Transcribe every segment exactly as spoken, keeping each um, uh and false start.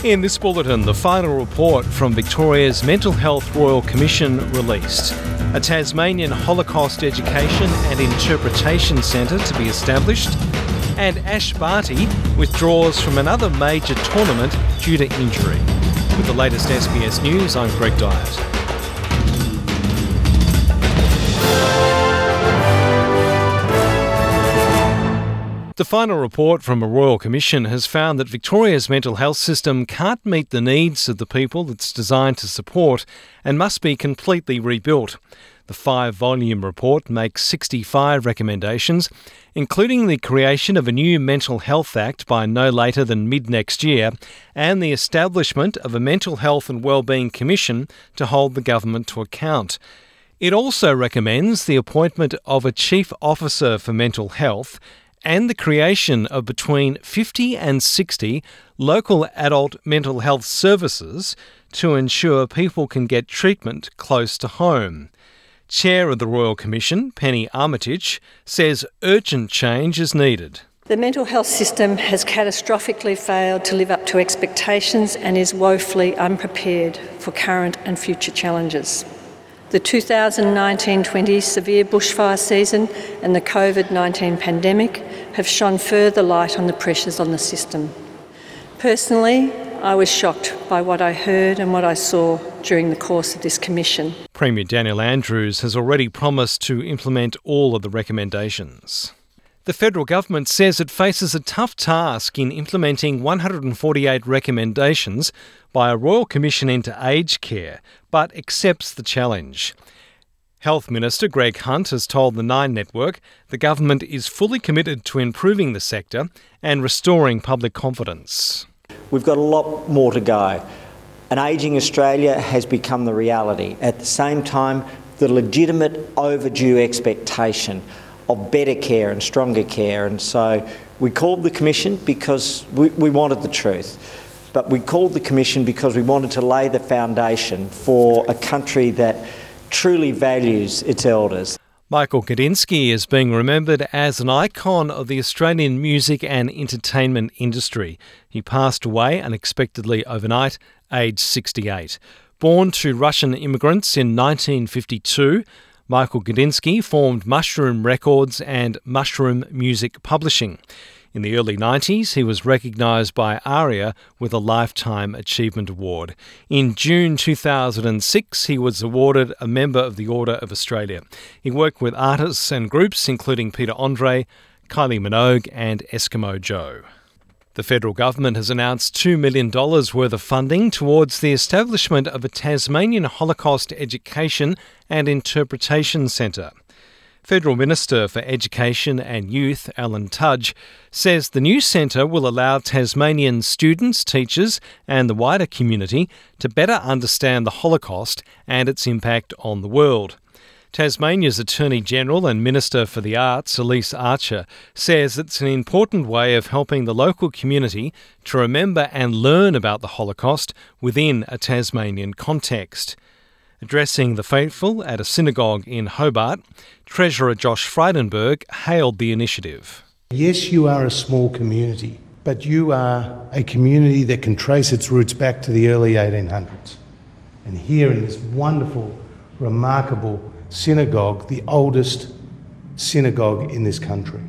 In this bulletin, the final report from Victoria's Mental Health Royal Commission released. A Tasmanian Holocaust Education and Interpretation Centre to be established. And Ash Barty withdraws from another major tournament due to injury. With the latest S B S News, I'm Greg Dyett. The final report from a Royal Commission has found that Victoria's mental health system can't meet the needs of the people it's designed to support and must be completely rebuilt. The five-volume report makes sixty-five recommendations, including the creation of a new Mental Health Act by no later than mid-next year and the establishment of a Mental Health and Wellbeing Commission to hold the government to account. It also recommends the appointment of a Chief Officer for Mental Health and the creation of between fifty and sixty local adult mental health services to ensure people can get treatment close to home. Chair of the Royal Commission, Penny Armitage, says urgent change is needed. The mental health system has catastrophically failed to live up to expectations and is woefully unprepared for current and future challenges. The two thousand nineteen twenty severe bushfire season and the covid nineteen pandemic have shone further light on the pressures on the system. Personally, I was shocked by what I heard and what I saw during the course of this commission. Premier Daniel Andrews has already promised to implement all of the recommendations. The federal government says it faces a tough task in implementing one hundred forty-eight recommendations by a Royal Commission into aged care, but accepts the challenge. Health Minister Greg Hunt has told the Nine Network the government is fully committed to improving the sector and restoring public confidence. We've got a lot more to go. An ageing Australia has become the reality. At the same time, the legitimate overdue expectation of better care and stronger care. And so we called the Commission because we, we wanted the truth. But we called the Commission because we wanted to lay the foundation for a country that truly values its elders. Michael Gudinski is being remembered as an icon of the Australian music and entertainment industry. He passed away unexpectedly overnight, aged sixty-eight. Born to Russian immigrants in nineteen fifty-two, Michael Gudinski formed Mushroom Records and Mushroom Music Publishing. In the early nineties, he was recognised by ARIA with a Lifetime Achievement Award. In June two thousand six, he was awarded a Member of the Order of Australia. He worked with artists and groups including Peter Andre, Kylie Minogue and Eskimo Joe. The federal government has announced two million dollars worth of funding towards the establishment of a Tasmanian Holocaust Education and Interpretation Centre. Federal Minister for Education and Youth, Alan Tudge, says the new centre will allow Tasmanian students, teachers and the wider community to better understand the Holocaust and its impact on the world. Tasmania's Attorney-General and Minister for the Arts, Elise Archer, says it's an important way of helping the local community to remember and learn about the Holocaust within a Tasmanian context. Addressing the faithful at a synagogue in Hobart, Treasurer Josh Frydenberg hailed the initiative. Yes, you are a small community, but you are a community that can trace its roots back to the early eighteen hundreds. And here in this wonderful, remarkable synagogue, the oldest synagogue in this country.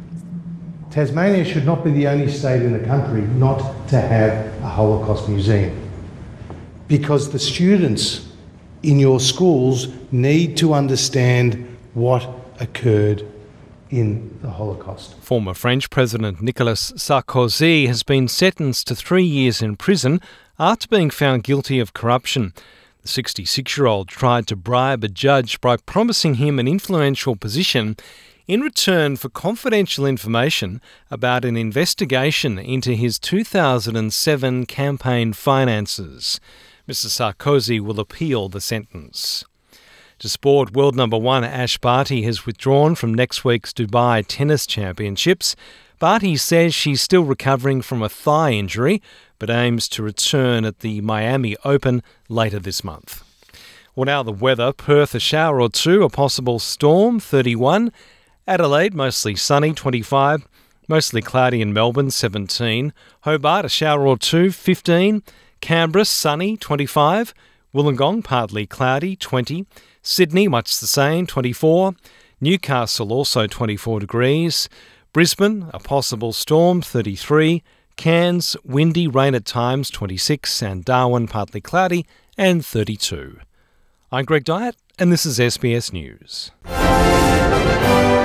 Tasmania should not be the only state in the country not to have a Holocaust museum, because the students in your schools need to understand what occurred in the Holocaust. Former French President Nicolas Sarkozy has been sentenced to three years in prison after being found guilty of corruption. The sixty-six-year-old tried to bribe a judge by promising him an influential position in return for confidential information about an investigation into his two thousand seven campaign finances. Mister Sarkozy will appeal the sentence. To sport, world number one Ash Barty has withdrawn from next week's Dubai Tennis Championships. Barty says she's still recovering from a thigh injury, but aims to return at the Miami Open later this month. Well, now the weather. Perth, a shower or two, a possible storm, thirty-one. Adelaide, mostly sunny, twenty-five. Mostly cloudy in Melbourne, seventeen. Hobart, a shower or two, fifteen. Canberra, sunny, twenty-five. Wollongong, partly cloudy, twenty. Sydney, much the same, twenty-four. Newcastle, also twenty-four degrees. Brisbane, a possible storm, thirty-three. Cairns, windy, rain at times, twenty-six. And Darwin, partly cloudy, and thirty-two. I'm Greg Dyett, and this is S B S News.